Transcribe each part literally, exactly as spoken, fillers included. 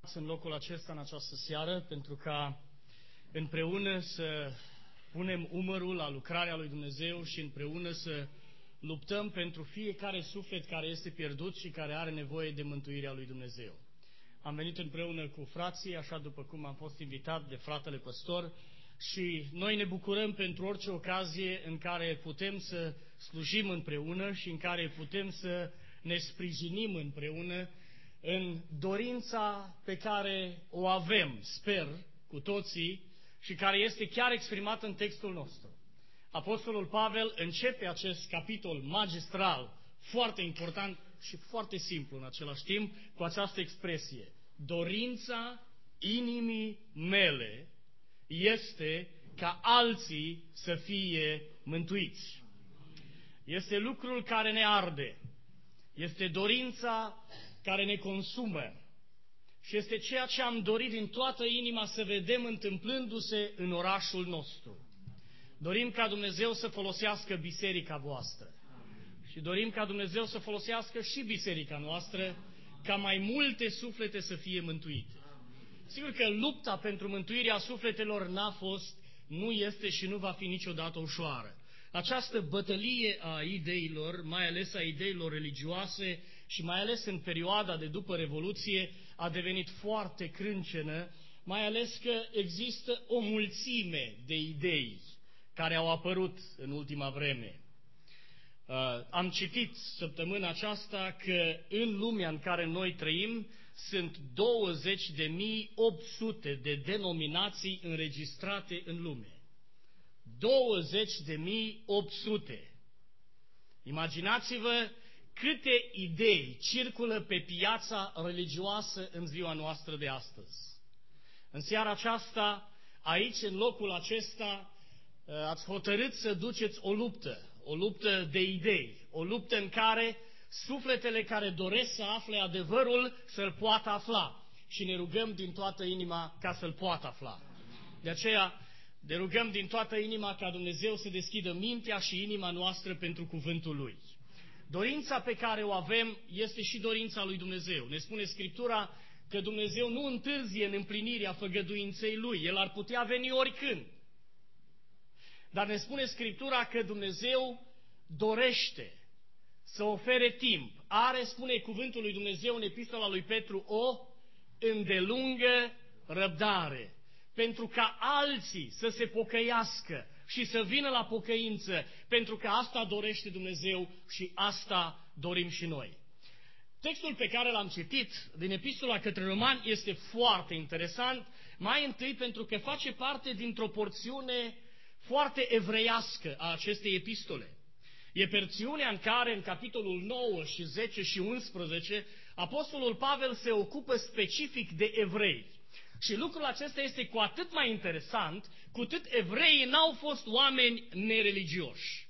în locul acesta în această seară pentru ca împreună să punem umărul la lucrarea lui Dumnezeu și împreună să luptăm pentru fiecare suflet care este pierdut și care are nevoie de mântuirea lui Dumnezeu. Am venit împreună cu frații, așa după cum am fost invitat de fratele păstor, și noi ne bucurăm pentru orice ocazie în care putem să slujim împreună și în care putem să ne sprijinim împreună în dorința pe care o avem, sper, cu toții, și care este chiar exprimată în textul nostru. Apostolul Pavel începe acest capitol magistral, foarte important și foarte simplu în același timp, cu această expresie: dorința inimii mele este ca alții să fie mântuiți. Este lucrul care ne arde, este dorința care ne consumă și este ceea ce am dorit din toată inima să vedem întâmplându-se în orașul nostru. Dorim ca Dumnezeu să folosească biserica voastră și dorim ca Dumnezeu să folosească și biserica noastră ca mai multe suflete să fie mântuite. Sigur că lupta pentru mântuirea sufletelor n-a fost, nu este și nu va fi niciodată ușoară. Această bătălie a ideilor, mai ales a ideilor religioase și mai ales în perioada de după Revoluție, a devenit foarte crâncenă, mai ales că există o mulțime de idei care au apărut în ultima vreme. Uh, am citit săptămâna aceasta că în lumea în care noi trăim sunt douăzeci de mii opt sute de denominații înregistrate în lume. douăzeci de mii opt sute. Imaginați-vă câte idei circulă pe piața religioasă în ziua noastră de astăzi. În seara aceasta, aici, în locul acesta, ați hotărât să duceți o luptă, o luptă de idei, o luptă în care sufletele care doresc să afle adevărul să-l poată afla. Și ne rugăm din toată inima ca să-l poată afla. De aceea, ne rugăm din toată inima ca Dumnezeu să deschidă mintea și inima noastră pentru cuvântul Lui. Dorința pe care o avem este și dorința lui Dumnezeu. Ne spune Scriptura că Dumnezeu nu întârzie în împlinirea făgăduinței Lui. El ar putea veni oricând. Dar ne spune Scriptura că Dumnezeu dorește să ofere timp. Are, spune cuvântul lui Dumnezeu în epistola lui Petru, o îndelungă răbdare, pentru ca alții să se pocăiască și să vină la pocăință, pentru că asta dorește Dumnezeu și asta dorim și noi. Textul pe care l-am citit din epistola către Romani este foarte interesant, mai întâi pentru că face parte dintr-o porțiune foarte evreiască a acestei epistole. E porțiunea în care, în capitolul nouă și zece și unsprezece, Apostolul Pavel se ocupă specific de evrei. Și lucrul acesta este cu atât mai interesant, cu cât evreii n-au fost oameni nereligioși.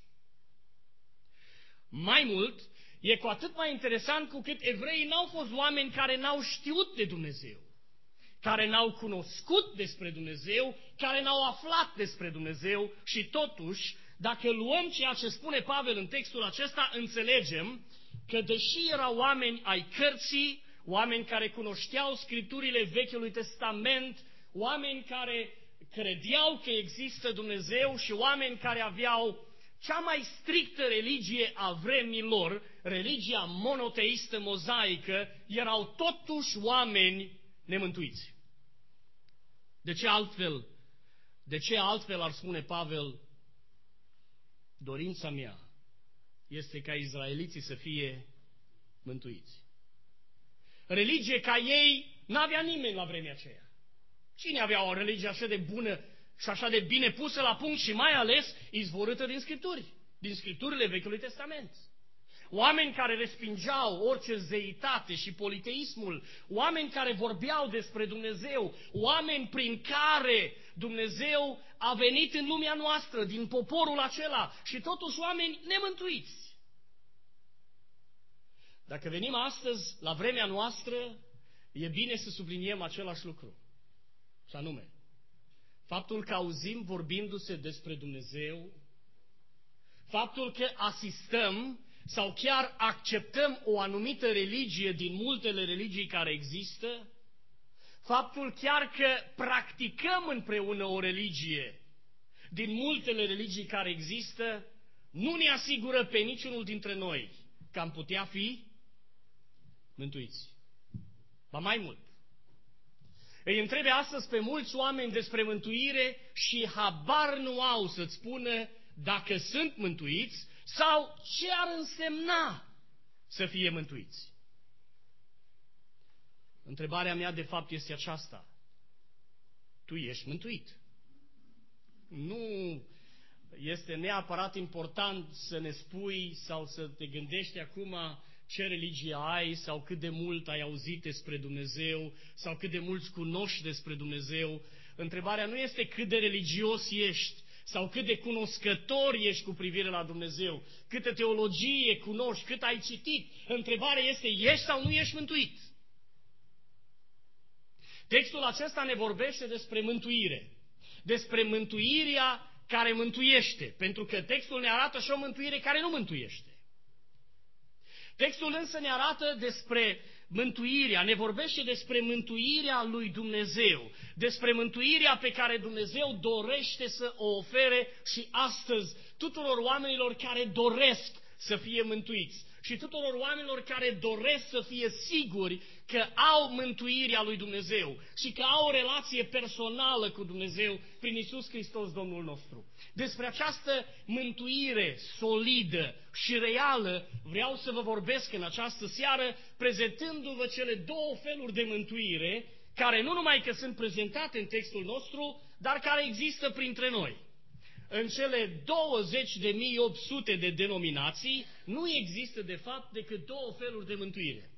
Mai mult, e cu atât mai interesant cu cât evreii n-au fost oameni care n-au știut de Dumnezeu, care n-au cunoscut despre Dumnezeu, care n-au aflat despre Dumnezeu și totuși, dacă luăm ceea ce spune Pavel în textul acesta, înțelegem că deși erau oameni ai cărții, oameni care cunoșteau Scripturile Vechiului Testament, oameni care credeau că există Dumnezeu și oameni care aveau cea mai strictă religie a vremilor, religia monoteistă mozaică, erau totuși oameni nemântuiți. De ce altfel, de ce altfel ar spune Pavel, dorința mea este ca izraeliții să fie mântuiți. Religie ca ei n-avea nimeni la vremea aceea. Cine avea o religie așa de bună și așa de bine pusă la punct și mai ales izvorâtă din Scripturi, din Scripturile Vechiului Testament? Oameni care respingeau orice zeitate și politeismul, oameni care vorbeau despre Dumnezeu, oameni prin care Dumnezeu a venit în lumea noastră, din poporul acela, și totuși oameni nemântuiți. Dacă venim astăzi, la vremea noastră, e bine să subliniem același lucru. Și anume, faptul că auzim vorbindu-se despre Dumnezeu, faptul că asistăm sau chiar acceptăm o anumită religie din multele religii care există, faptul chiar că practicăm împreună o religie din multele religii care există, nu ne asigură pe niciunul dintre noi că am putea fi mântuiți. Ba mai mult, îi întrebe astăzi pe mulți oameni despre mântuire și habar nu au să-ți spună dacă sunt mântuiți sau ce ar însemna să fie mântuiți. Întrebarea mea de fapt este aceasta. Tu ești mântuit. Nu este neapărat important să ne spui sau să te gândești acum ce religie ai sau cât de mult ai auzit despre Dumnezeu sau cât de mulți cunoști despre Dumnezeu. Întrebarea nu este cât de religios ești sau cât de cunoscător ești cu privire la Dumnezeu, câtă teologie cunoști, cât ai citit. Întrebarea este, ești sau nu ești mântuit? Textul acesta ne vorbește despre mântuire, despre mântuirea care mântuiește, pentru că textul ne arată și o mântuire care nu mântuiește. Textul însă ne arată despre mântuirea, ne vorbește despre mântuirea lui Dumnezeu, despre mântuirea pe care Dumnezeu dorește să o ofere și astăzi tuturor oamenilor care doresc să fie mântuiți și tuturor oamenilor care doresc să fie siguri că au mântuirea lui Dumnezeu și că au o relație personală cu Dumnezeu prin Iisus Hristos, Domnul nostru. Despre această mântuire solidă și reală vreau să vă vorbesc în această seară, prezentându-vă cele două feluri de mântuire, care nu numai că sunt prezentate în textul nostru, dar care există printre noi. În cele douăzeci de mii opt sute de denominații nu există de fapt decât două feluri de mântuire.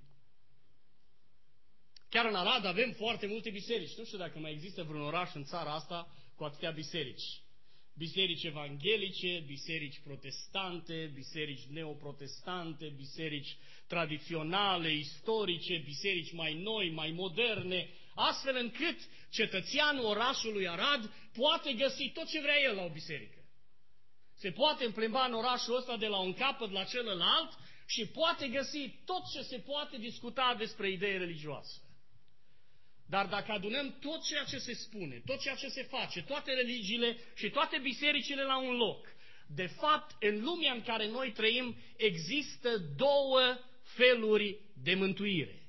Chiar în Arad avem foarte multe biserici. Nu știu dacă mai există vreun oraș în țara asta cu atâtea biserici. Biserici evanghelice, biserici protestante, biserici neoprotestante, biserici tradiționale, istorice, biserici mai noi, mai moderne, astfel încât cetățeanul orașului Arad poate găsi tot ce vrea el la o biserică. Se poate împlimba în orașul ăsta de la un capăt la celălalt și poate găsi tot ce se poate discuta despre idei religioase. Dar dacă adunăm tot ceea ce se spune, tot ceea ce se face, toate religiile și toate bisericile la un loc, de fapt, în lumea în care noi trăim, există două feluri de mântuire.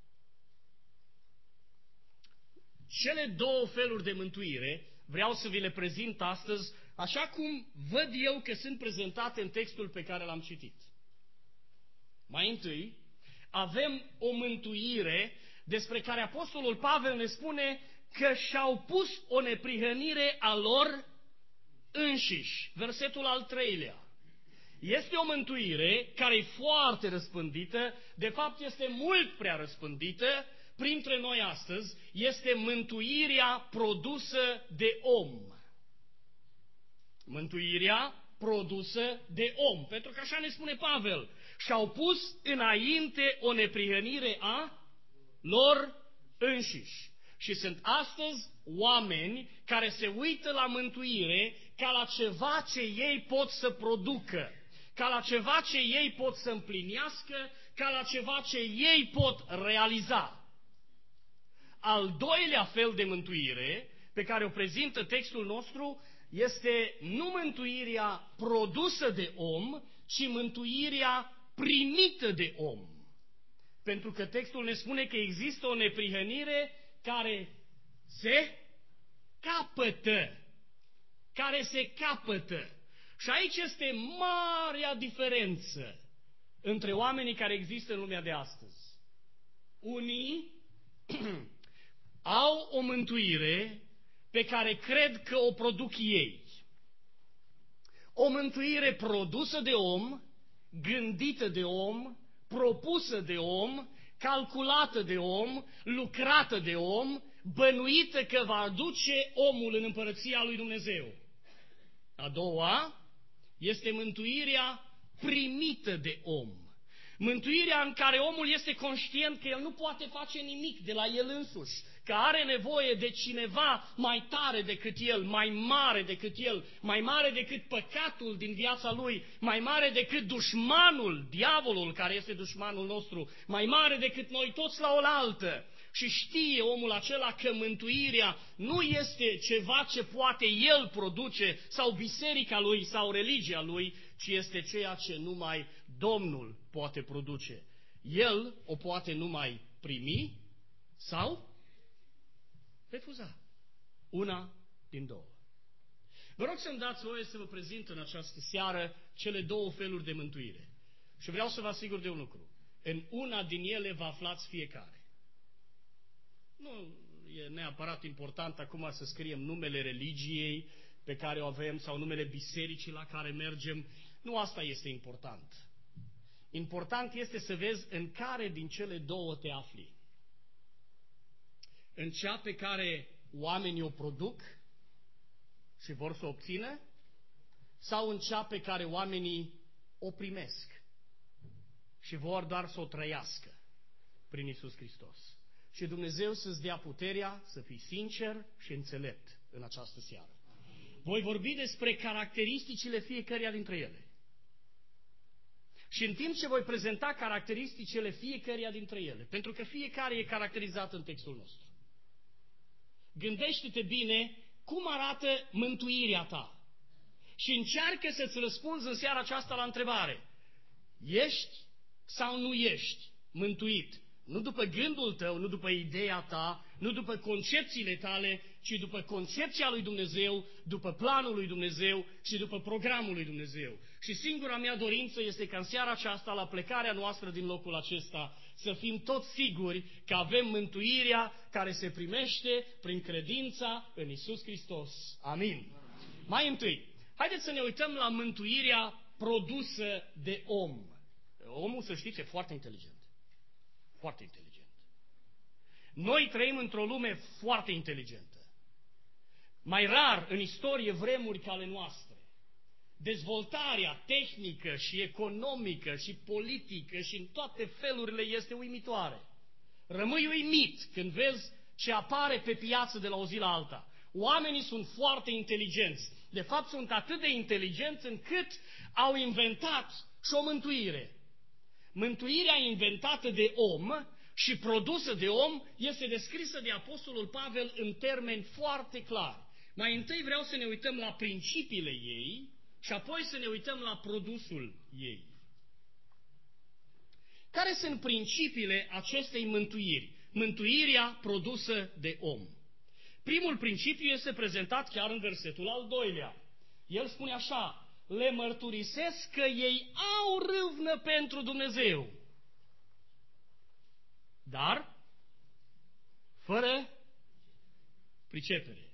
Cele două feluri de mântuire vreau să vi le prezint astăzi, așa cum văd eu că sunt prezentate în textul pe care l-am citit. Mai întâi, avem o mântuire despre care Apostolul Pavel ne spune că și-au pus o neprihănire a lor înșiși. Versetul al treilea. Este o mântuire care e foarte răspândită, de fapt este mult prea răspândită printre noi astăzi, este mântuirea produsă de om. Mântuirea produsă de om, pentru că așa ne spune Pavel, și-au pus înainte o neprihănire a lor înșiși. Și sunt astăzi oameni care se uită la mântuire ca la ceva ce ei pot să producă, ca la ceva ce ei pot să împlinească, ca la ceva ce ei pot realiza. Al doilea fel de mântuire pe care o prezintă textul nostru este nu mântuirea produsă de om, ci mântuirea primită de om. Pentru că textul ne spune că există o neprihănire care se capătă. Care se capătă. Și aici este marea diferență între oamenii care există în lumea de astăzi. Unii au o mântuire pe care cred că o produc ei. O mântuire produsă de om, gândită de om, propusă de om, calculată de om, lucrată de om, bănuită că va aduce omul în împărăția lui Dumnezeu. A doua este mântuirea primită de om. Mântuirea în care omul este conștient că el nu poate face nimic de la el însuși, că are nevoie de cineva mai tare decât el, mai mare decât el, mai mare decât păcatul din viața lui, mai mare decât dușmanul, diavolul care este dușmanul nostru, mai mare decât noi toți la oaltă. Și știe omul acela că mântuirea nu este ceva ce poate el produce sau biserica lui sau religia lui, ci este ceea ce numai Domnul poate produce. El o poate numai primi sau refuza. Una din două. Vă rog să-mi dați voie să vă prezint în această seară cele două feluri de mântuire. Și vreau să vă asigur de un lucru. În una din ele vă aflați fiecare. Nu e neapărat important acum să scriem numele religiei pe care o avem sau numele bisericii la care mergem. Nu asta este important. Important este să vezi în care din cele două te afli. În cea pe care oamenii o produc și vor să o obțină, sau în cea pe care oamenii o primesc și vor doar să o trăiască prin Iisus Hristos. Și Dumnezeu să-ți dea puterea să fii sincer și înțelept în această seară. Voi vorbi despre caracteristicile fiecăreia dintre ele. Și în timp ce voi prezenta caracteristicile fiecăreia dintre ele, pentru că fiecare e caracterizat în textul nostru, gândește-te bine cum arată mântuirea ta. Și încearcă să-ți răspunzi în seara aceasta la întrebare. Ești sau nu ești mântuit? Nu după gândul tău, nu după ideea ta, nu după concepțiile tale, ci după concepția lui Dumnezeu, după planul lui Dumnezeu și după programul lui Dumnezeu. Și singura mea dorință este ca în seara aceasta, la plecarea noastră din locul acesta, să fim toți siguri că avem mântuirea care se primește prin credința în Iisus Hristos. Amin. Mai întâi, haideți să ne uităm la mântuirea produsă de om. Omul, să știți, e foarte inteligent. Foarte inteligent. Noi trăim într-o lume foarte inteligentă. Mai rar în istorie vremuri ca ale noastre. Dezvoltarea tehnică și economică și politică și în toate felurile este uimitoare. Rămâi uimit când vezi ce apare pe piață de la o zi la alta. Oamenii sunt foarte inteligenți. De fapt, sunt atât de inteligenți încât au inventat și o mântuire. Mântuirea inventată de om și produsă de om este descrisă de Apostolul Pavel în termeni foarte clari. Mai întâi vreau să ne uităm la principiile ei și apoi să ne uităm la produsul ei. Care sunt principiile acestei mântuiri? Mântuirea produsă de om. Primul principiu este prezentat chiar în versetul al doilea. El spune așa: le mărturisesc că ei au râvnă pentru Dumnezeu, dar fără pricepere.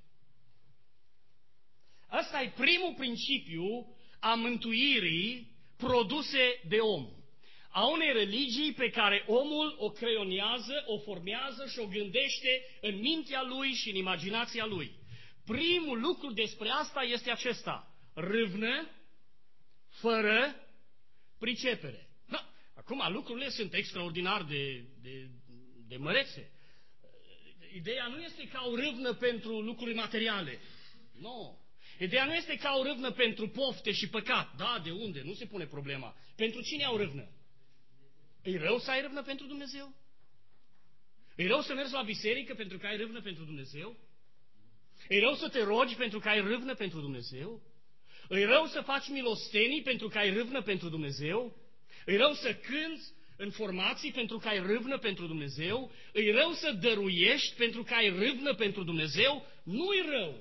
Ăsta e primul principiu a mântuirii produse de om. A unei religii pe care omul o creionează, o formează și o gândește în mintea lui și în imaginația lui. Primul lucru despre asta este acesta: râvnă fără pricepere. Da, acum lucrurile sunt extraordinar de, de, de mărețe. Ideea nu este că au râvnă pentru lucruri materiale. Nu. Ideea nu este că au râvnă pentru pofte și păcat. Da, de unde? Nu se pune problema. Pentru cine au râvnă? E rău să ai râvnă pentru Dumnezeu? E rău să mergi la biserică pentru că ai râvnă pentru Dumnezeu? E rău să te rogi pentru că ai râvnă pentru Dumnezeu? E rău să faci milostenii pentru că ai râvnă pentru Dumnezeu? E rău să cânți în formații pentru că ai râvnă pentru Dumnezeu? E rău să dăruiești pentru că ai râvnă pentru Dumnezeu? Nu-i rău.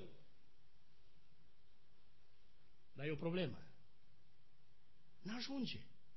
Dar e o problemă. N-ajunge.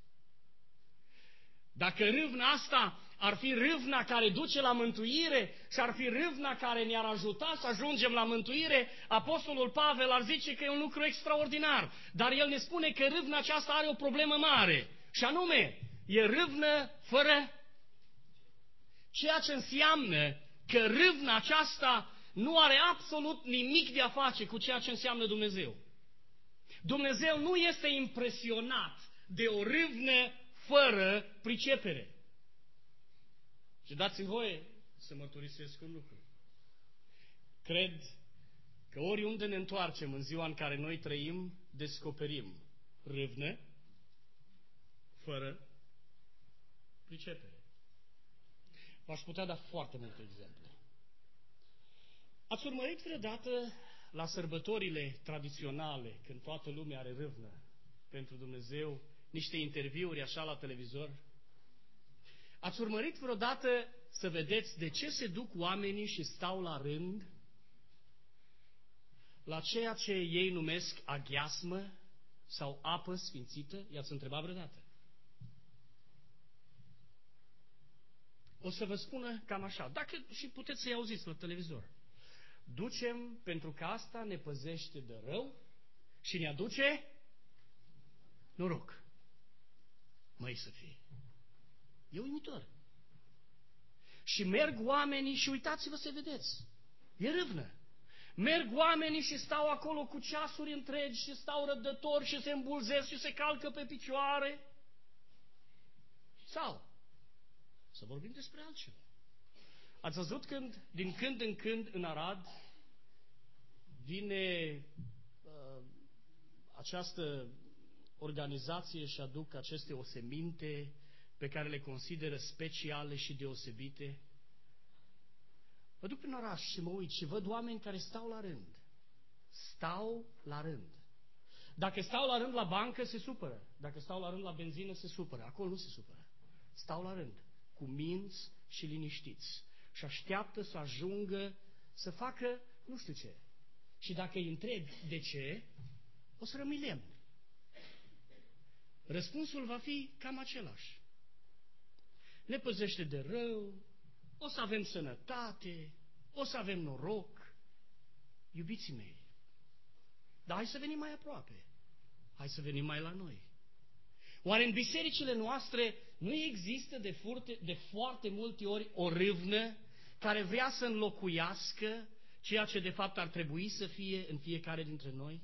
Dacă râvna asta ar fi râvna care duce la mântuire și ar fi râvna care ne-ar ajuta să ajungem la mântuire, Apostolul Pavel ar zice că e un lucru extraordinar. Dar el ne spune că râvna aceasta are o problemă mare. Și anume, e râvnă fără... Ceea ce înseamnă că râvna aceasta nu are absolut nimic de a face cu ceea ce înseamnă Dumnezeu. Dumnezeu nu este impresionat de o râvnă fără pricepere. Și dați-mi voie să mărturisesc un lucru. Cred că oriunde ne întoarcem în ziua în care noi trăim, descoperim râvnă fără pricepere. V-aș putea da foarte multe exemple. Ați urmărit vreodată la sărbătorile tradiționale, când toată lumea are râvnă pentru Dumnezeu, niște interviuri așa la televizor? Ați urmărit vreodată să vedeți de ce se duc oamenii și stau la rând la ceea ce ei numesc aghiasmă sau apă sfințită? I-ați întrebat vreodată? O să vă spună cam așa, dacă și puteți să-i auziți la televizor. Ducem pentru că asta ne păzește de rău și ne aduce noroc. Măi să fie. E uimitor. Și merg oamenii și uitați-vă să vedeți. E râvnă. Merg oamenii și stau acolo cu ceasuri întregi și stau răbdători și se îmbulzesc și se calcă pe picioare. Sau să vorbim despre altceva. Ați văzut când, din când în când, în Arad, vine uh, această organizație și aduc aceste oseminte pe care le consideră speciale și deosebite? Mă duc prin oraș și mă uit și văd oameni care stau la rând. Stau la rând. Dacă stau la rând la bancă, se supără. Dacă stau la rând la benzină, se supără. Acolo nu se supără. Stau la rând, cu minți și liniștiți. Și așteaptă să ajungă să facă nu știu ce. Și dacă îi întrebi de ce, o să rămâi lemn. Răspunsul va fi cam același. Ne păzește de rău, o să avem sănătate, o să avem noroc. Iubiții mei, dar hai să venim mai aproape. Hai să venim mai la noi. Oare în bisericile noastre nu există de foarte, de foarte multe ori o râvnă care vrea să înlocuiască ceea ce de fapt ar trebui să fie în fiecare dintre noi?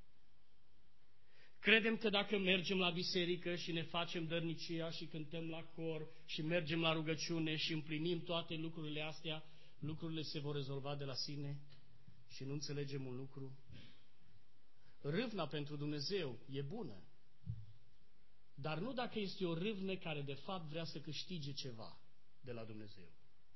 Credem că dacă mergem la biserică și ne facem dărnicia și cântăm la cor și mergem la rugăciune și împlinim toate lucrurile astea, lucrurile se vor rezolva de la sine? Și nu înțelegem un lucru? Râvna pentru Dumnezeu e bună, dar nu dacă este o râvnă care de fapt vrea să câștige ceva de la Dumnezeu.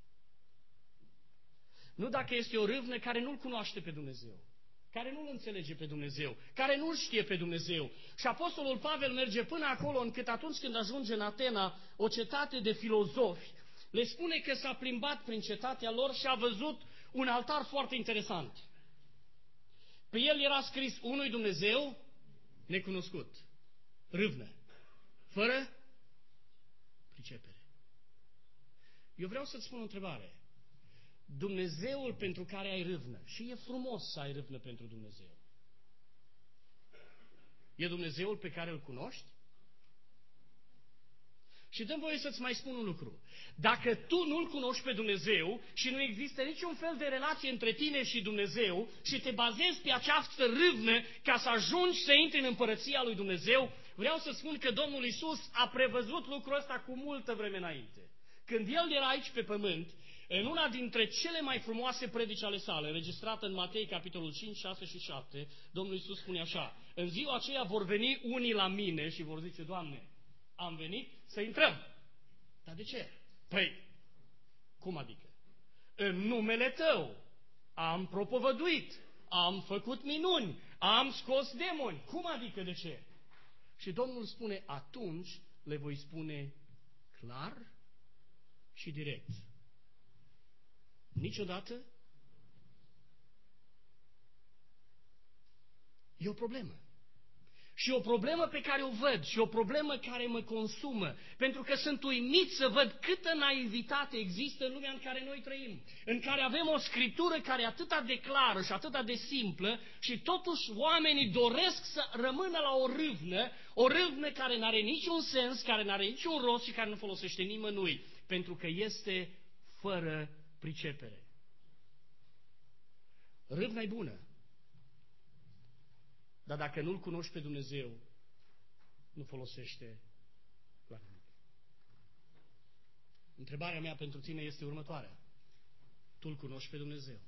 Nu dacă este o râvnă care nu-L cunoaște pe Dumnezeu, care nu-L înțelege pe Dumnezeu, care nu-L știe pe Dumnezeu. Și Apostolul Pavel merge până acolo încât atunci când ajunge în Atena, o cetate de filozofi, le spune că s-a plimbat prin cetatea lor și a văzut un altar foarte interesant. Pe el era scris unui Dumnezeu necunoscut. Râvnă. Fără pricepere. Eu vreau să-ți spun o întrebare. Dumnezeul pentru care ai râvnă, și e frumos să ai râvnă pentru Dumnezeu, e Dumnezeul pe care îl cunoști? Și dă-mi voie să-ți mai spun un lucru. Dacă tu nu-L cunoști pe Dumnezeu și nu există niciun fel de relație între tine și Dumnezeu și te bazezi pe această râvnă ca să ajungi să intri în împărăția lui Dumnezeu, vreau să spun că Domnul Iisus a prevăzut lucrul ăsta cu multă vreme înainte. Când El era aici pe pământ, în una dintre cele mai frumoase predici ale sale, înregistrată în Matei, capitolul cinci, șase și șapte, Domnul Iisus spune așa: în ziua aceea vor veni unii la mine și vor zice: Doamne, am venit să intrăm. Dar de ce? Păi, cum adică? În numele Tău am propovăduit, am făcut minuni, am scos demoni. Cum adică de ce? Și Domnul spune: atunci le voi spune clar și direct: niciodată. E o problemă. Și o problemă pe care o văd și o problemă care mă consumă, pentru că sunt uimit să văd câtă naivitate există în lumea în care noi trăim, în care avem o scriptură care e atât de clară și atât de simplă și totuși oamenii doresc să rămână la o râvnă, o râvnă care nu are niciun sens, care nu are niciun rost și care nu folosește nimănui, pentru că este fără pricepere. Râvna e bună. Dar dacă nu-L cunoști pe Dumnezeu, nu folosește la nimic. Întrebarea mea pentru tine este următoarea. Tu îl cunoști pe Dumnezeu?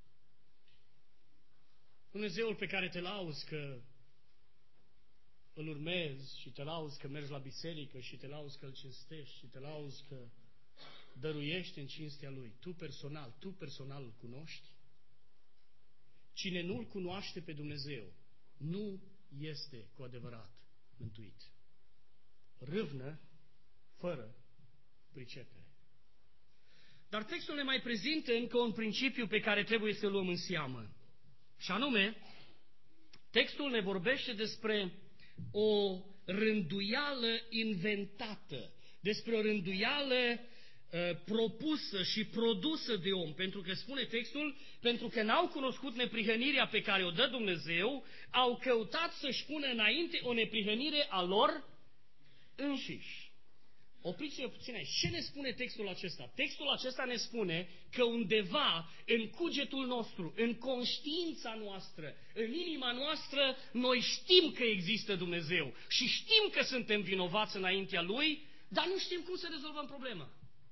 Dumnezeul pe care te lauzi că îl urmezi și te lauzi că mergi la biserică și te lauzi că îl cinstești și te lauzi că dăruiești în cinstea Lui. Tu personal, tu personal îl cunoști? Cine nu îl cunoaște pe Dumnezeu nu este cu adevărat mântuit. Râvnă fără pricepere. Dar textul ne mai prezintă încă un principiu pe care trebuie să-l luăm în seamă. Și anume, textul ne vorbește despre o rânduială inventată, despre o rânduială uh, propusă și produsă de om. Pentru că spune textul, pentru că n-au cunoscut neprihănirea pe care o dă Dumnezeu, au căutat să-și pună înainte o neprihănire a lor înșiși. Opriți-vă puțin aici. Ce ne spune textul acesta? Textul acesta ne spune că undeva în cugetul nostru, în conștiința noastră, în inima noastră, noi știm că există Dumnezeu și știm că suntem vinovați înaintea Lui, dar nu știm cum să rezolvăm problema.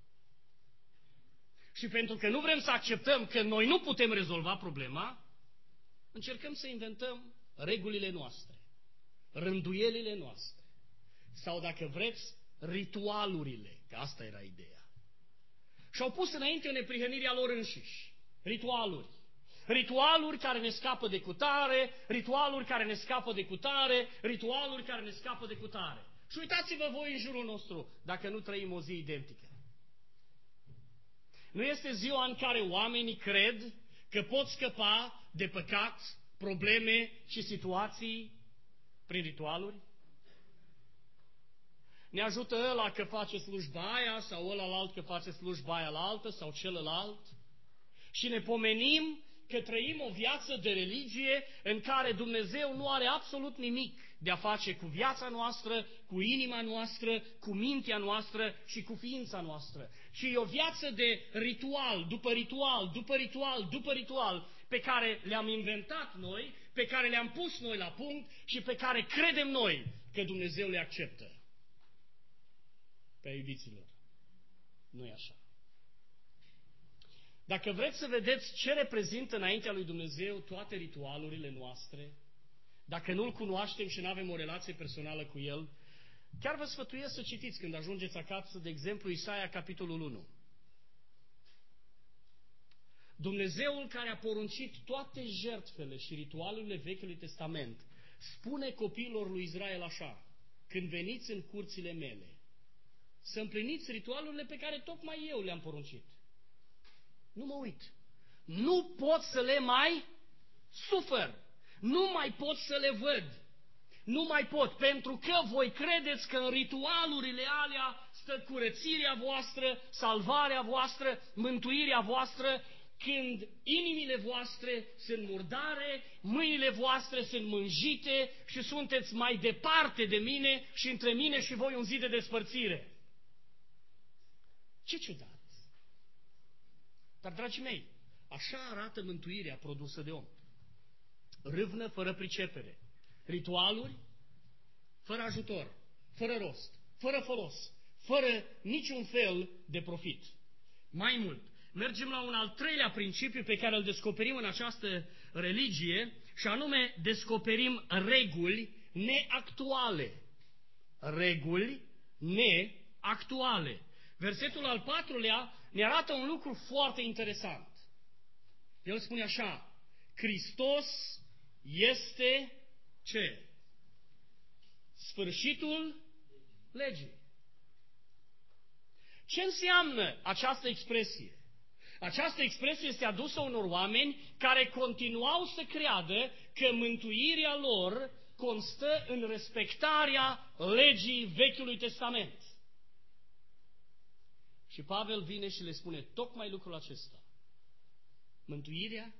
Și pentru că nu vrem să acceptăm că noi nu putem rezolva problema, încercăm să inventăm regulile noastre, rânduielile noastre, sau dacă vreți, ritualurile, că asta era ideea. Și-au pus înainte o neprihănire a lor înșiși. Ritualuri. Ritualuri care ne scapă de cutare, ritualuri care ne scapă de cutare, ritualuri care ne scapă de cutare. Și uitați-vă voi în jurul nostru, dacă nu trăim o zi identică. Nu este ziua în care oamenii cred că pot scăpa de păcat, probleme și situații prin ritualuri? Ne ajută ăla că face slujba aia sau ălalt că face slujba aia la altă sau celălalt și ne pomenim că trăim o viață de religie în care Dumnezeu nu are absolut nimic de a face cu viața noastră, cu inima noastră, cu mintea noastră și cu ființa noastră. Și e o viață de ritual, după ritual, după ritual, după ritual, pe care le-am inventat noi, pe care le-am pus noi la punct și pe care credem noi că Dumnezeu le acceptă. Pe iubiților, nu e așa. Dacă vreți să vedeți ce reprezintă înaintea lui Dumnezeu toate ritualurile noastre, dacă nu-L cunoaștem și nu avem o relație personală cu El, chiar vă sfătuiesc să citiți când ajungeți acasă, de exemplu, Isaia, capitolul unu. Dumnezeul care a poruncit toate jertfele și ritualurile Vechiului Testament spune copiilor lui Israel așa: când veniți în curțile mele, să împliniți ritualurile pe care tocmai eu le-am poruncit. Nu mă uit. Nu pot să le mai sufăr. Nu mai pot să le văd. Nu mai pot, pentru că voi credeți că în ritualurile alea stă curățirea voastră, salvarea voastră, mântuirea voastră, când inimile voastre sunt murdare, mâinile voastre sunt mânjite și sunteți mai departe de mine și între mine și voi un zid de despărțire. Ce ciudat! Dar, dragii mei, așa arată mântuirea produsă de om. Râvnă fără pricepere, ritualuri fără ajutor, fără rost, fără folos, fără niciun fel de profit. Mai mult, mergem la un al treilea principiu pe care îl descoperim în această religie și anume descoperim reguli neactuale. Reguli neactuale. Versetul al patrulea ne arată un lucru foarte interesant. El spune așa: Hristos este ce? Sfârșitul legii. Ce înseamnă această expresie? Această expresie este adusă unor oameni care continuau să creadă că mântuirea lor constă în respectarea legii Vechiului Testament. Și Pavel vine și le spune tocmai lucrul acesta. Mântuirea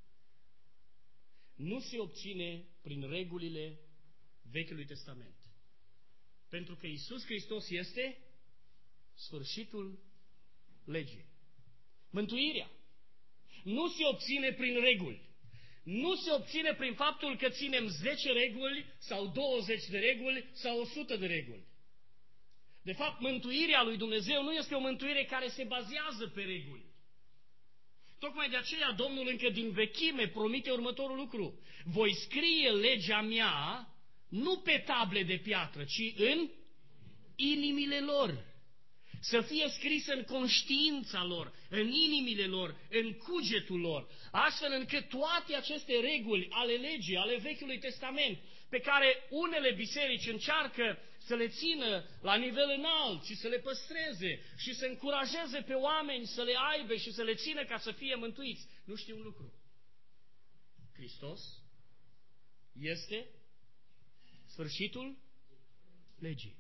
nu se obține prin regulile Vechiului Testament. Pentru că Iisus Hristos este sfârșitul legii. Mântuirea nu se obține prin reguli. Nu se obține prin faptul că ținem zece reguli sau douăzeci de reguli sau o sută de reguli. De fapt, mântuirea lui Dumnezeu nu este o mântuire care se bazează pe reguli. Tocmai de aceea Domnul încă din vechime promite următorul lucru. Voi scrie legea mea nu pe table de piatră, ci în inimile lor. Să fie scrisă în conștiința lor, în inimile lor, în cugetul lor, astfel încât toate aceste reguli ale legii, ale Vechiului Testament, pe care unele biserici încearcă să le țină la nivel înalt și să le păstreze și să încurajeze pe oameni să le aibă și să le țină ca să fie mântuiți, nu știu un lucru. Hristos este sfârșitul legii.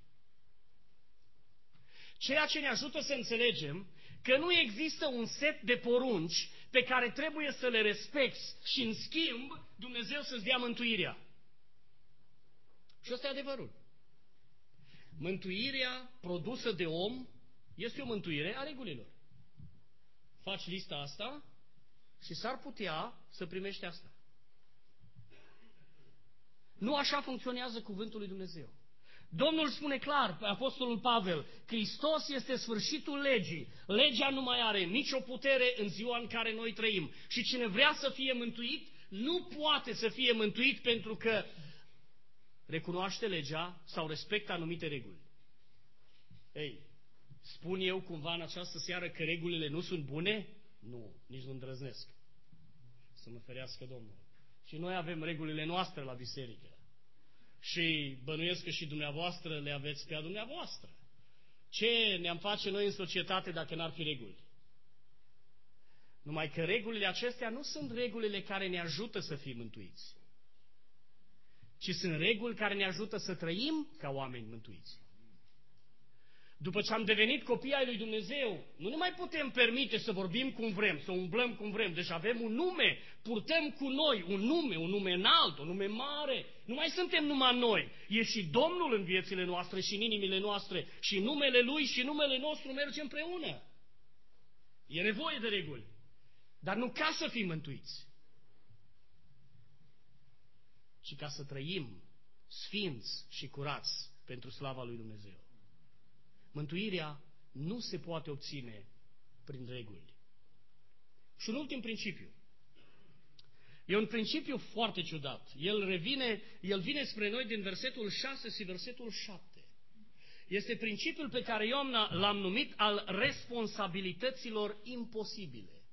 Ceea ce ne ajută să înțelegem că nu există un set de porunci pe care trebuie să le respecti și în schimb Dumnezeu să-ți dea mântuirea. Și ăsta e adevărul. Mântuirea produsă de om este o mântuire a regulilor. Faci lista asta și s-ar putea să primești asta. Nu așa funcționează cuvântul lui Dumnezeu. Domnul spune clar, apostolul Pavel, Hristos este sfârșitul legii. Legea nu mai are nicio putere în ziua în care noi trăim. Și cine vrea să fie mântuit, nu poate să fie mântuit pentru că recunoaște legea sau respectă anumite reguli. Ei, spun eu cumva în această seară că regulile nu sunt bune? Nu, nici nu îndrăznesc. Să mă ferească Domnul. Și noi avem regulile noastre la biserică. Și bănuiesc că și dumneavoastră le aveți pe a dumneavoastră. Ce ne-am face noi în societate dacă n-ar fi reguli? Numai că regulile acestea nu sunt regulile care ne ajută să fim mântuiți, ci sunt reguli care ne ajută să trăim ca oameni mântuiți. După ce am devenit copii ai lui Dumnezeu, nu ne mai putem permite să vorbim cum vrem, să umblăm cum vrem. Deci avem un nume, purtăm cu noi un nume, un nume înalt, un nume mare. Nu mai suntem numai noi. E și Domnul în viețile noastre și în inimile noastre. Și numele Lui și numele nostru merge împreună. E nevoie de reguli. Dar nu ca să fim mântuiți, ci ca să trăim sfinți și curați pentru slava lui Dumnezeu. Mântuirea nu se poate obține prin reguli. Și un ultim principiu. E un principiu foarte ciudat. El revine, el vine spre noi din versetul șase și versetul șapte. Este principiul pe care eu l-am numit al responsabilităților imposibile.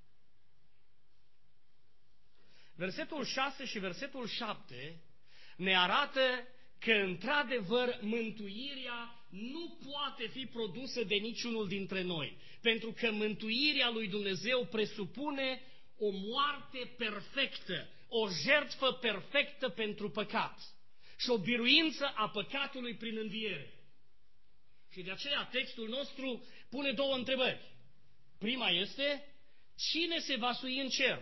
Versetul șase și versetul șapte ne arată că, într-adevăr, mântuirea nu poate fi produsă de niciunul dintre noi. Pentru că mântuirea lui Dumnezeu presupune o moarte perfectă, o jertfă perfectă pentru păcat și o biruință a păcatului prin înviere. Și de aceea textul nostru pune două întrebări. Prima este, cine se va sui în cer?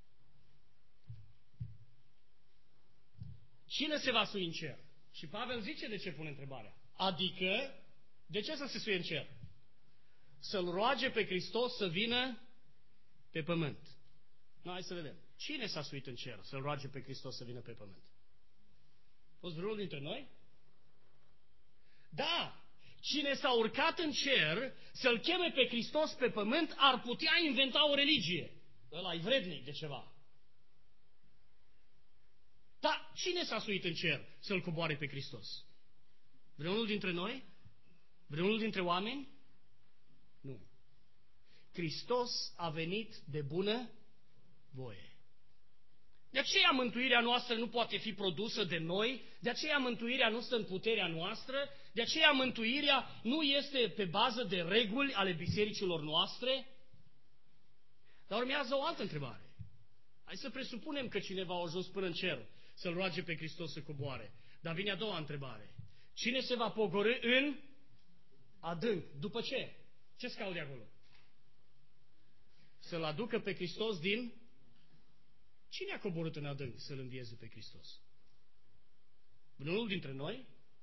Cine se va sui în cer? Și Pavel zice de ce pune întrebarea. Adică, de ce să se suie în cer? Să-L roage pe Hristos să vină pe pământ. Nu, hai să vedem. Cine s-a suit în cer să-L roage pe Hristos să vină pe pământ? Fost vreunul dintre noi? Da! Cine s-a urcat în cer să-L cheme pe Hristos pe pământ ar putea inventa o religie. Ăla-i vrednic de ceva. Dar cine s-a suit în cer să-L coboare pe Hristos? Vreunul dintre noi? Vreunul dintre oameni? Nu. Hristos a venit de bună voie. De aceea mântuirea noastră nu poate fi produsă de noi, de aceea mântuirea nu stă în puterea noastră, de aceea mântuirea nu este pe bază de reguli ale bisericilor noastre. Dar urmează o altă întrebare. Hai să presupunem că cineva a ajuns până în cer să-L roage pe Hristos să coboare. Dar vine a doua întrebare. Cine se va pogorî în adânc? După ce? Ce-ți caut de acolo? Să-L aducă pe Hristos din... Cine a coborât în adânc să-L învieze pe Hristos? Vreunul dintre noi?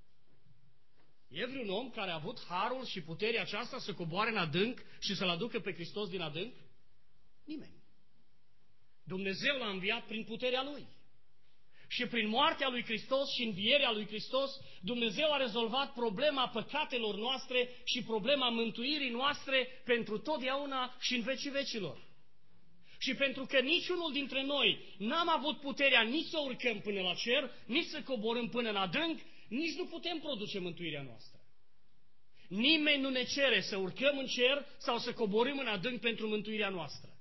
E vreun om care a avut harul și puterea aceasta să coboare în adânc și să-L aducă pe Hristos din adânc? Nimeni. Dumnezeu l-a înviat prin puterea Lui. Și prin moartea lui Hristos și învierea lui Hristos, Dumnezeu a rezolvat problema păcatelor noastre și problema mântuirii noastre pentru totdeauna și în vecii vecilor. Și pentru că niciunul dintre noi n-am avut puterea nici să urcăm până la cer, nici să coborâm până în adânc, nici nu putem produce mântuirea noastră. Nimeni nu ne cere să urcăm în cer sau să coborâm în adânc pentru mântuirea noastră.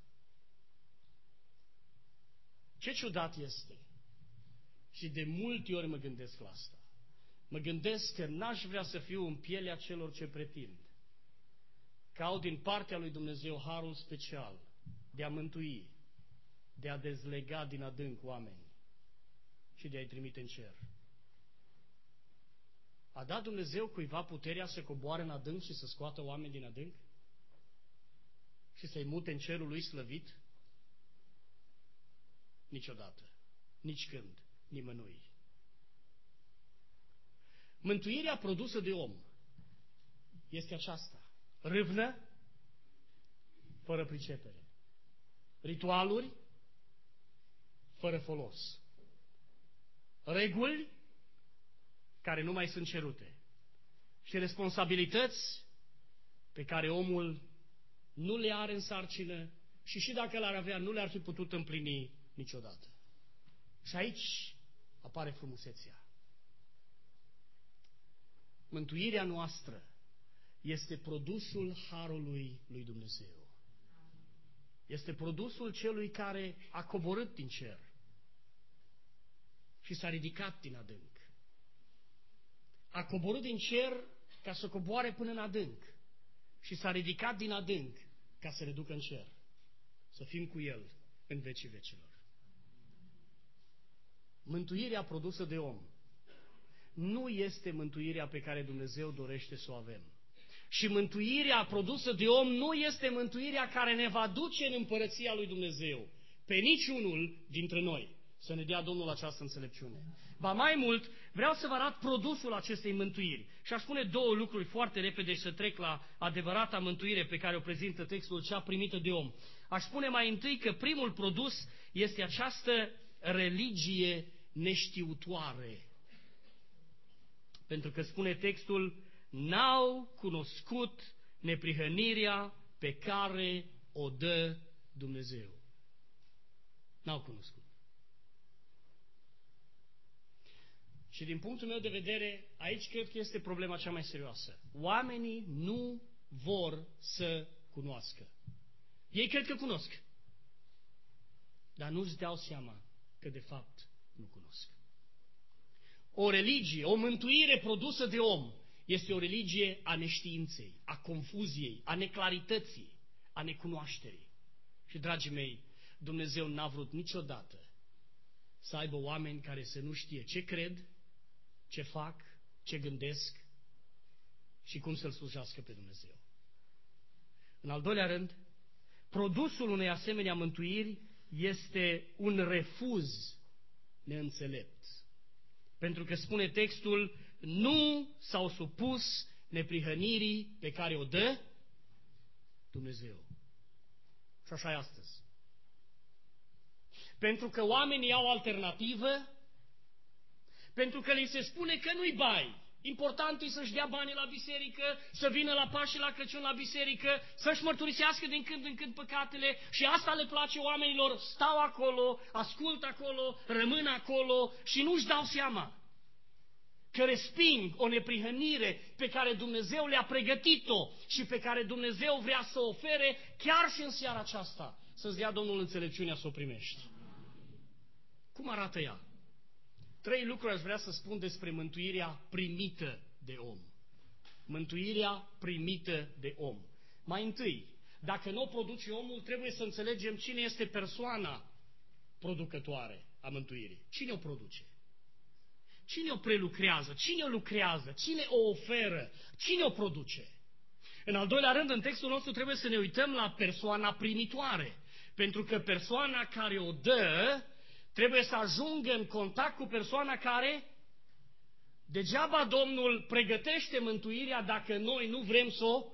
Ce ciudat este! Și de multe ori mă gândesc la asta. Mă gândesc că n-aș vrea să fiu în pielea celor ce pretind că au din partea lui Dumnezeu harul special de a mântui, de a dezlega din adânc oameni și de a-i trimite în cer. A dat Dumnezeu cuiva puterea să coboare în adânc și să scoată oameni din adânc? Și să-i mute în cerul lui slăvit? Niciodată. Nici când. Nimănui. Mântuirea produsă de om este aceasta. Râvnă, fără pricepere. Ritualuri, fără folos. Reguli care nu mai sunt cerute. Și responsabilități pe care omul nu le are în sarcină și și dacă le-ar avea, nu le-ar fi putut împlini niciodată. Și aici apare frumusețea. Mântuirea noastră este produsul harului lui Dumnezeu. Este produsul celui care a coborât din cer și s-a ridicat din adânc. A coborât din cer ca să coboare până în adânc și s-a ridicat din adânc ca să reducă în cer. Să fim cu El în vecii vecilor. Mântuirea produsă de om nu este mântuirea pe care Dumnezeu dorește să o avem. Și mântuirea produsă de om nu este mântuirea care ne va duce în împărăția lui Dumnezeu. Pe niciunul dintre noi. Să ne dea Domnul această înțelepciune. Ba mai mult, vreau să vă arăt produsul acestei mântuiri. Și aș spune două lucruri foarte repede și să trec la adevărata mântuire pe care o prezintă textul, cea primită de om. Aș spune mai întâi că primul produs este această religie neștiutoare. Pentru că spune textul, n-au cunoscut neprihănirea pe care o dă Dumnezeu. N-au cunoscut. Și din punctul meu de vedere, aici cred că este problema cea mai serioasă. Oamenii nu vor să cunoască. Ei cred că cunosc. Dar nu-și dau seama că de fapt nu cunosc. O religie, o mântuire produsă de om, este o religie a neștiinței, a confuziei, a neclarității, a necunoașterii. Și, dragii mei, Dumnezeu n-a vrut niciodată să aibă oameni care să nu știe ce cred, ce fac, ce gândesc și cum să-L slujească pe Dumnezeu. În al doilea rând, produsul unei asemenea mântuiri este un refuz neînțelept. Pentru că spune textul, nu s-au supus neprihănirii pe care o dă Dumnezeu. Și așa e astăzi. Pentru că oamenii au alternativă, pentru că li se spune că nu-i bai. Important e să-și dea banii la biserică, să vină la Paști la Crăciun la biserică, să-și mărturisească din când în când păcatele și asta le place oamenilor, stau acolo, ascultă acolo, rămân acolo și nu-și dau seama că resping o neprihănire pe care Dumnezeu le-a pregătit-o și pe care Dumnezeu vrea să o ofere chiar și în seara aceasta. Să-ți dea Domnul înțelepciunea să o primești. Cum arată ea? Trei lucruri aș vrea să spun despre mântuirea primită de om. Mântuirea primită de om. Mai întâi, dacă nu o produce omul, trebuie să înțelegem cine este persoana producătoare a mântuirii. Cine o produce? Cine o prelucrează? Cine o lucrează? Cine o oferă? Cine o produce? În al doilea rând, în textul nostru trebuie să ne uităm la persoana primitoare. Pentru că persoana care o dă trebuie să ajungă în contact cu persoana care degeaba Domnul pregătește mântuirea dacă noi nu vrem să o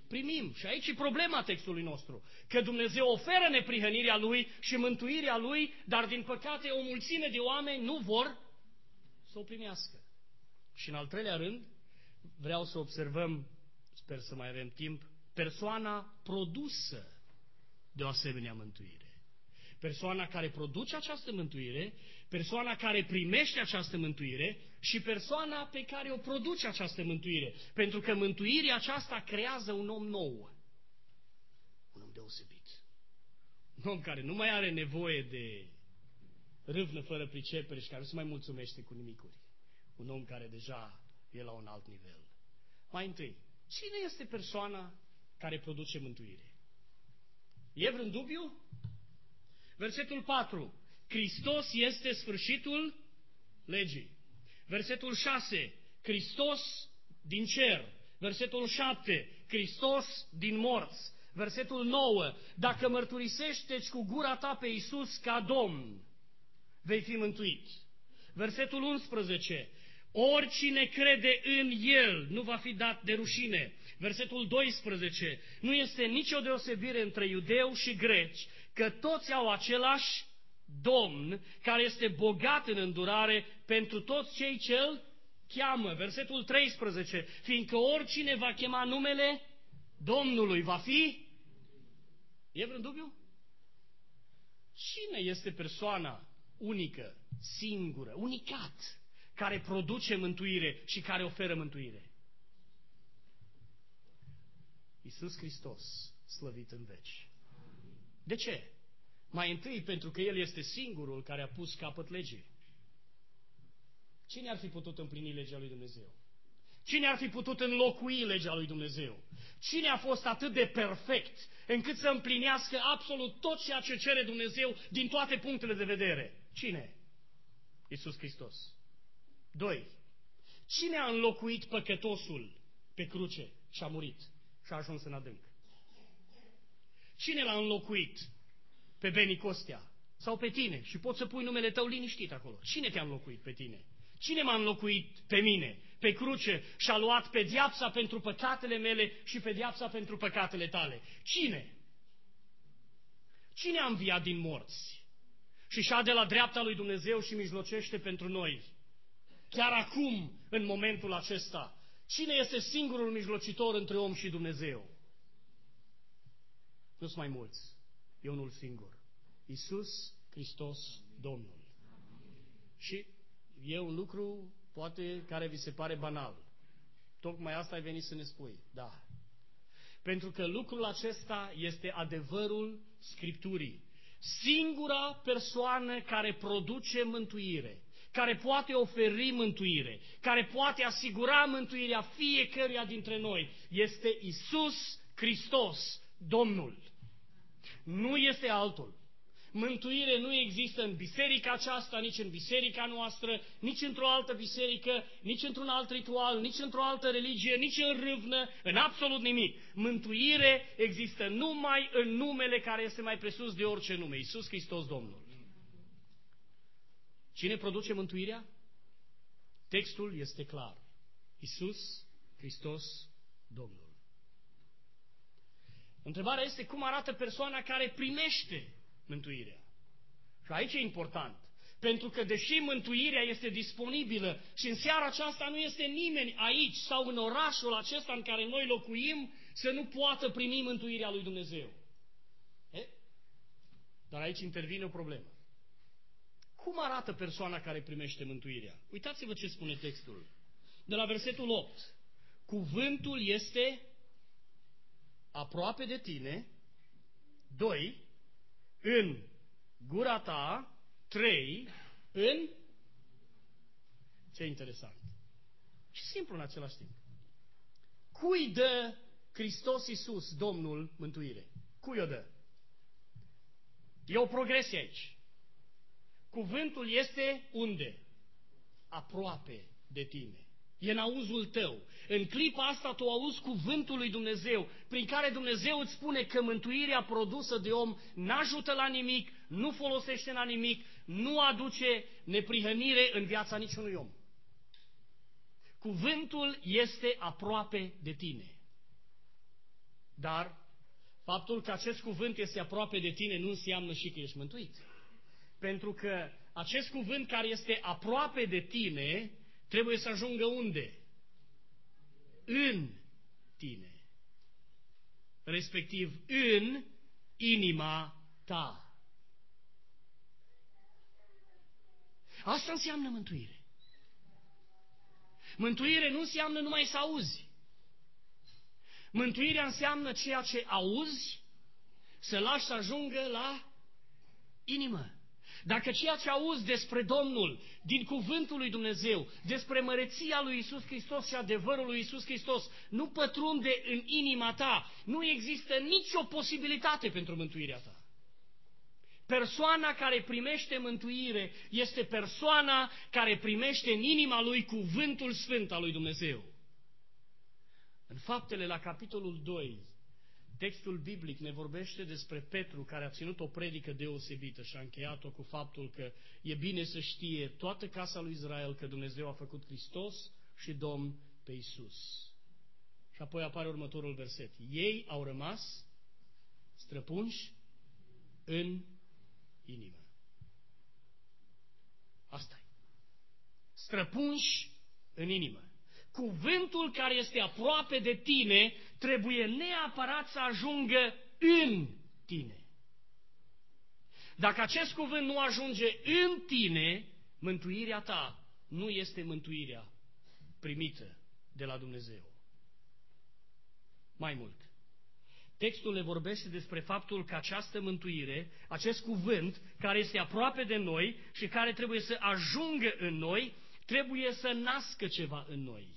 primim. Și aici e problema textului nostru. Că Dumnezeu oferă neprihănirea Lui și mântuirea Lui, dar din păcate o mulțime de oameni nu vor să o primească. Și în al treilea rând, vreau să observăm, sper să mai avem timp, persoana produsă de o asemenea mântuire. Persoana care produce această mântuire, persoana care primește această mântuire și persoana pe care o produce această mântuire. Pentru că mântuirea aceasta creează un om nou. Un om deosebit. Un om care nu mai are nevoie de râvnă fără pricepere și care nu se mai mulțumește cu nimicuri. Un om care deja e la un alt nivel. Mai întâi, cine este persoana care produce mântuire? E vreun dubiu? Versetul patru. Hristos este sfârșitul legii. Versetul șase. Hristos din cer. Versetul șapte. Hristos din morți. Versetul nouă. Dacă mărturisești cu gura ta pe Iisus ca Domn, vei fi mântuit. Versetul unsprezece. Oricine crede în El nu va fi dat de rușine. Versetul doisprezece. Nu este nicio deosebire între iudeu și greci, că toți au același Domn, care este bogat în îndurare pentru toți cei ce îl cheamă. Versetul treisprezece. Fiindcă oricine va chema numele Domnului va fi... E vreun dubiu? Cine este persoana unică, singură, unicat, care produce mântuire și care oferă mântuire? Iisus Hristos, slăvit în veci. De ce? Mai întâi pentru că El este singurul care a pus capăt legii. Cine ar fi putut împlini legea lui Dumnezeu? Cine ar fi putut înlocui legea lui Dumnezeu? Cine a fost atât de perfect încât să împlinească absolut tot ceea ce cere Dumnezeu din toate punctele de vedere? Cine? Iisus Hristos. Doi. Cine a înlocuit păcătosul pe cruce și a murit și a ajuns în adânc? Cine l-a înlocuit? Pe Beni Costea sau pe tine? Și poți să pui numele tău liniștit acolo. Cine te-a înlocuit pe tine? Cine m-a înlocuit pe mine? Pe cruce și a luat pedeapsa pentru păcatele mele și pedeapsa pentru păcatele tale. Cine? Cine a înviat din morți și șade la dreapta lui Dumnezeu și mijlocește pentru noi? Chiar acum, în momentul acesta, cine este singurul mijlocitor între om și Dumnezeu? Nu sunt mai mulți. E unul singur. Iisus Hristos Domnul. Și e un lucru, poate, care vi se pare banal. Tocmai asta ai venit să ne spui. Da. Pentru că lucrul acesta este adevărul Scripturii. Singura persoană care produce mântuire, care poate oferi mântuire, care poate asigura mântuirea fiecăruia dintre noi, este Iisus Hristos Domnul. Nu este altul. Mântuire nu există în biserica aceasta, nici în biserica noastră, nici într-o altă biserică, nici într-un alt ritual, nici într-o altă religie, nici în râvnă, în absolut nimic. Mântuire există numai în numele care este mai presus de orice nume, Iisus Hristos Domnul. Cine produce mântuirea? Textul este clar. Iisus Hristos Domnul. Întrebarea este cum arată persoana care primește mântuirea. Și aici e important. Pentru că deși mântuirea este disponibilă și în seara aceasta nu este nimeni aici sau în orașul acesta în care noi locuim să nu poată primi mântuirea lui Dumnezeu. E? Dar aici intervine o problemă. Cum arată persoana care primește mântuirea? Uitați-vă ce spune textul. De la versetul opt. Cuvântul este aproape de tine. Doi. În gura ta. Trei. În... Ce interesant. Și simplu în același timp. Cui dă Hristos Iisus, Domnul, mântuire? Cui o dă? E o progresie aici. Cuvântul este unde? Aproape de tine. E în auzul tău. În clipa asta tu auzi cuvântul lui Dumnezeu, prin care Dumnezeu îți spune că mântuirea produsă de om n-ajută la nimic, nu folosește la nimic, nu aduce neprihănire în viața niciunui om. Cuvântul este aproape de tine. Dar faptul că acest cuvânt este aproape de tine nu înseamnă și că ești mântuit. Pentru că acest cuvânt care este aproape de tine trebuie să ajungă unde? În tine. Respectiv în inima ta. Asta înseamnă mântuire. Mântuire nu înseamnă numai să auzi. Mântuirea înseamnă ceea ce auzi, să lași să ajungă la inimă. Dacă ceea ce auzi despre Domnul, din cuvântul lui Dumnezeu, despre măreția lui Iisus Hristos și adevărul lui Iisus Hristos, nu pătrunde în inima ta, nu există nicio posibilitate pentru mântuirea ta. Persoana care primește mântuire este persoana care primește în inima lui cuvântul sfânt al lui Dumnezeu. În Faptele, la capitolul doi, textul biblic ne vorbește despre Petru, care a ținut o predică deosebită și a încheiat-o cu faptul că e bine să știe toată casa lui Israel că Dumnezeu a făcut Hristos și Domn pe Iisus. Și apoi apare următorul verset. Ei au rămas străpunși în inimă. Asta e. Străpunși în inimă. Cuvântul care este aproape de tine trebuie neapărat să ajungă în tine. Dacă acest cuvânt nu ajunge în tine, mântuirea ta nu este mântuirea primită de la Dumnezeu. Mai mult, textul ne vorbește despre faptul că această mântuire, acest cuvânt care este aproape de noi și care trebuie să ajungă în noi, trebuie să nască ceva în noi.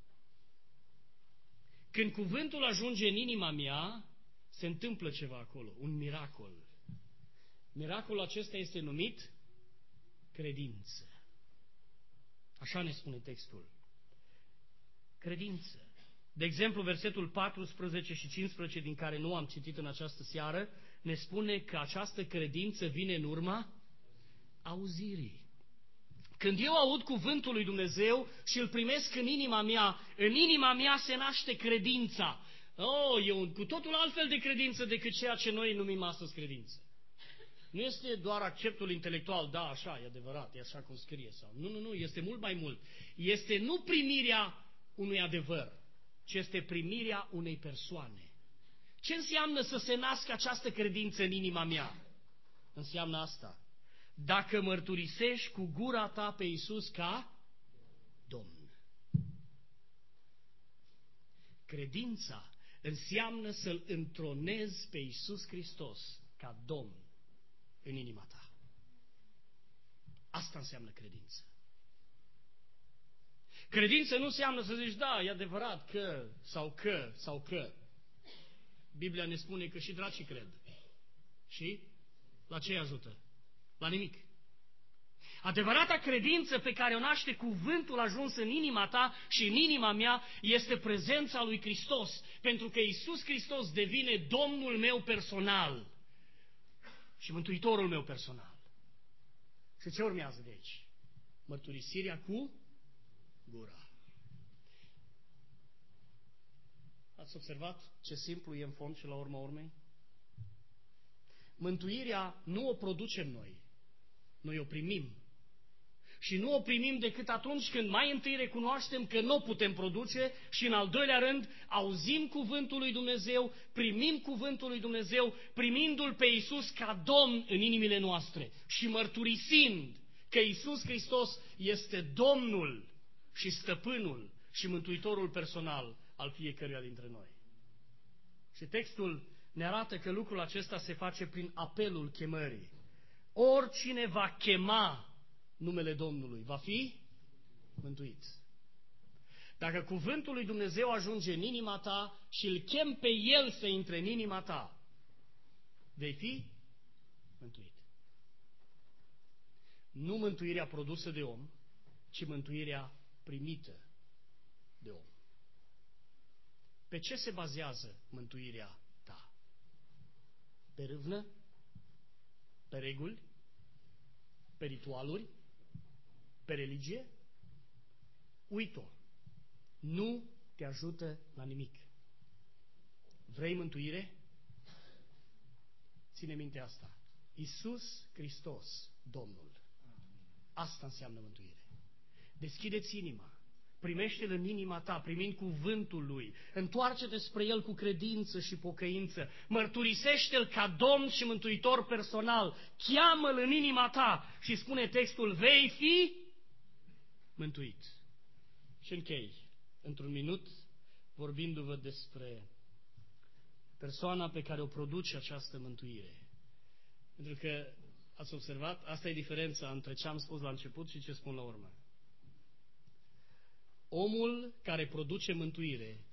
Când cuvântul ajunge în inima mea, se întâmplă ceva acolo, un miracol. Miracolul acesta este numit credință. Așa ne spune textul. Credință. De exemplu, versetul paisprezece și cincisprezece, din care nu am citit în această seară, ne spune că această credință vine în urma auzirii. Când eu aud cuvântul lui Dumnezeu și îl primesc în inima mea, în inima mea se naște credința. Oh, e un cu totul altfel de credință decât ceea ce noi numim astăzi credință. Nu este doar acceptul intelectual, da, așa, e adevărat, e așa cum scrie. Sau. Nu, nu, nu, este mult mai mult. Este nu primirea unui adevăr, ci este primirea unei persoane. Ce înseamnă să se nască această credință în inima mea? Înseamnă asta. Dacă mărturisești cu gura ta pe Iisus ca Domn. Credința înseamnă să-L întronezi pe Iisus Hristos ca Domn în inima ta. Asta înseamnă credință. Credință nu înseamnă să zici, da, e adevărat că, sau că, sau că. Biblia ne spune că și dracii cred. Și la ce ajută? La nimic. Adevărata credință pe care o naște cuvântul ajuns în inima ta și în inima mea este prezența lui Hristos, pentru că Iisus Hristos devine Domnul meu personal și Mântuitorul meu personal. Și ce urmează de aici? Mărturisirea cu gura. Ați observat ce simplu e în fond și la urma urmei? Mântuirea nu o producem noi. Noi o primim. Și nu o primim decât atunci când mai întâi recunoaștem că nu o putem produce și în al doilea rând auzim cuvântul lui Dumnezeu, primim cuvântul lui Dumnezeu, primindu-L pe Iisus ca Domn în inimile noastre și mărturisind că Iisus Hristos este Domnul și Stăpânul și Mântuitorul personal al fiecăruia dintre noi. Și textul ne arată că lucrul acesta se face prin apelul chemării. Oricine va chema numele Domnului va fi mântuit. Dacă cuvântul lui Dumnezeu ajunge în inima ta și îl chem pe El să intre în inima ta, vei fi mântuit. Nu mântuirea produsă de om, ci mântuirea primită de om. Pe ce se bazează mântuirea ta? Pe râvnă? Pe reguli? Pe ritualuri? Pe religie? Uit-o. Nu te ajută la nimic. Vrei mântuire? Ține minte asta. Iisus Hristos, Domnul. Asta înseamnă mântuire. Deschide-ți inima. Primește-L în inima ta, primind cuvântul Lui. Întoarce-te spre El cu credință și pocăință. Mărturisește-L ca Domn și Mântuitor personal. Cheamă-L în inima ta și spune textul, vei fi mântuit. Și închei, într-un minut, vorbindu-vă despre persoana pe care o produce această mântuire. Pentru că, ați observat, asta e diferența între ce am spus la început și ce spun la urmă. Omul care produce mântuire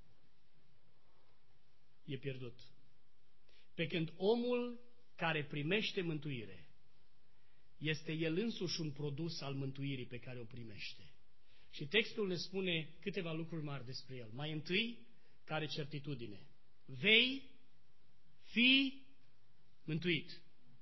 e pierdut. Pe când omul care primește mântuire este el însuși un produs al mântuirii pe care o primește. Și textul ne spune câteva lucruri mari despre el. Mai întâi, că are certitudine. Vei fi mântuit.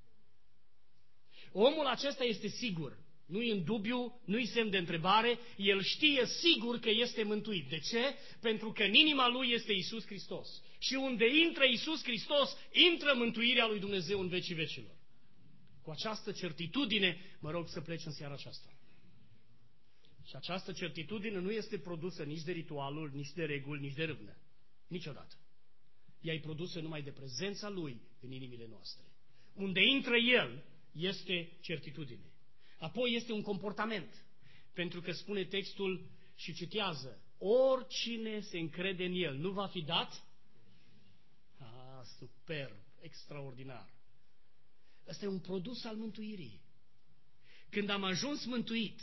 Omul acesta este sigur. Nu e în dubiu, nu e semn de întrebare, el știe sigur că este mântuit. De ce? Pentru că în inima lui este Iisus Hristos. Și unde intră Iisus Hristos, intră mântuirea lui Dumnezeu în vecii vecilor. Cu această certitudine, mă rog să pleci în seara aceasta. Și această certitudine nu este produsă nici de ritualuri, nici de reguli, nici de râvnă. Niciodată. Ea e produsă numai de prezența Lui în inimile noastre. Unde intră El, este certitudine. Apoi este un comportament, pentru că spune textul și citează, oricine se încrede în El nu va fi dat? Ah, superb, extraordinar. Ăsta e un produs al mântuirii. Când am ajuns mântuit,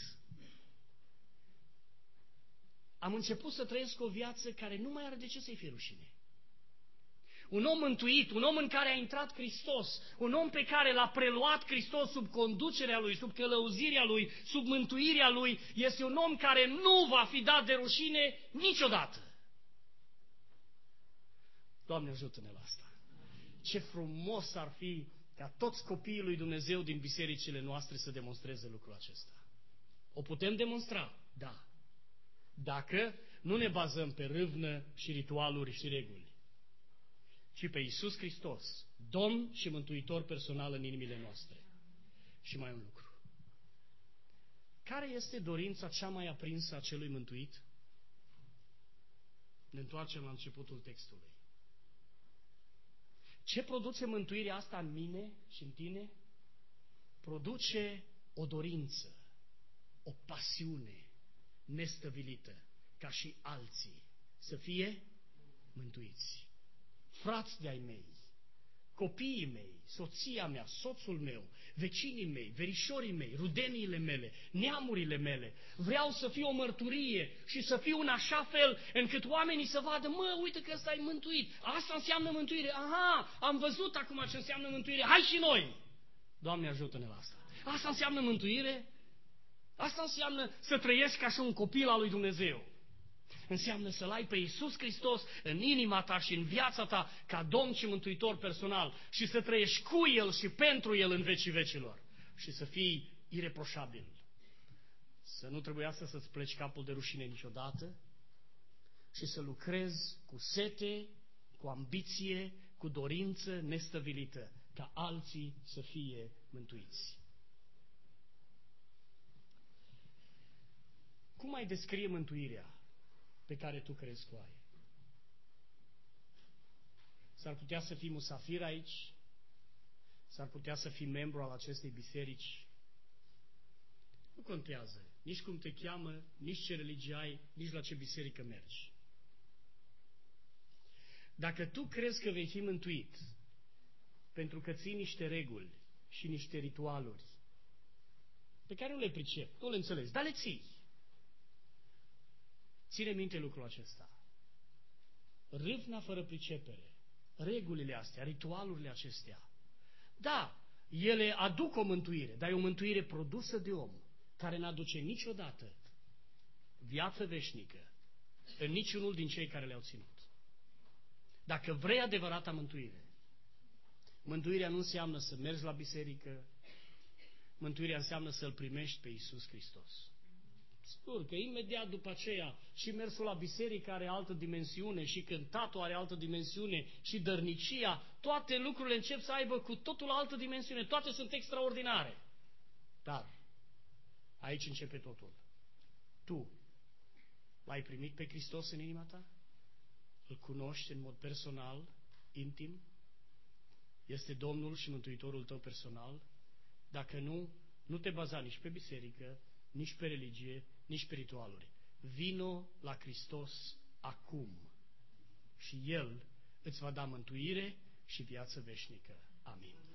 am început să trăiesc o viață care nu mai are de ce să-i fie rușine. Un om mântuit, un om în care a intrat Hristos, un om pe care l-a preluat Hristos sub conducerea Lui, sub călăuzirea Lui, sub mântuirea Lui, este un om care nu va fi dat de rușine niciodată. Doamne, ajută-ne la asta. Ce frumos ar fi ca toți copiii lui Dumnezeu din bisericile noastre să demonstreze lucrul acesta. O putem demonstra? Da. Dacă nu ne bazăm pe râvnă și ritualuri și reguli, ci pe Iisus Hristos, Domn și Mântuitor personal în inimile noastre. Și mai un lucru. Care este dorința cea mai aprinsă a celui mântuit? Ne întoarcem la începutul textului. Ce produce mântuirea asta în mine și în tine? Produce o dorință, o pasiune nestăvilită, ca și alții, să fie mântuiți. Frați de-ai mei, copiii mei, soția mea, soțul meu, vecinii mei, verișorii mei, rudeniile mele, neamurile mele, vreau să fiu o mărturie și să fiu în așa fel încât oamenii să vadă, mă, uite că ăsta e mântuit, asta înseamnă mântuire, aha, am văzut acum ce înseamnă mântuire, hai și noi! Doamne, ajută-ne la asta. Asta înseamnă mântuire? Asta înseamnă să trăiești ca și un copil al lui Dumnezeu. Înseamnă să-L ai pe Iisus Hristos în inima ta și în viața ta ca Domn și Mântuitor personal și să trăiești cu El și pentru El în vecii vecilor și să fii ireproșabil. Să nu trebuiască să-ți pleci capul de rușine niciodată și să lucrezi cu sete, cu ambiție, cu dorință nestăvilită ca alții să fie mântuiți. Cum ai descrie mântuirea pe care tu crezi că o ai? S-ar putea să fii musafir aici, s-ar putea să fii membru al acestei biserici. Nu contează nici cum te cheamă, nici ce religie ai, nici la ce biserică mergi. Dacă tu crezi că vei fi mântuit pentru că ții niște reguli și niște ritualuri pe care nu le pricep, nu le înțelegi, dar le ții, ține minte lucrul acesta. Râvna fără pricepere, regulile astea, ritualurile acestea, da, ele aduc o mântuire, dar e o mântuire produsă de om, care n-aduce niciodată viață veșnică în niciunul din cei care le-au ținut. Dacă vrei adevărata mântuire, mântuirea nu înseamnă să mergi la biserică, mântuirea înseamnă să-L primești pe Iisus Hristos. Sigur că imediat după aceea și mersul la biserică are altă dimensiune, și cântatul are altă dimensiune, și dărnicia, toate lucrurile încep să aibă cu totul altă dimensiune, toate sunt extraordinare. Dar aici începe totul. Tu l-ai primit pe Hristos în inima ta? Îl cunoști în mod personal, intim? Este Domnul și Mântuitorul tău personal? Dacă nu, nu te baza nici pe biserică, nici pe religie, nici pe ritualuri. Vino la Hristos acum și El îți va da mântuire și viață veșnică. Amin.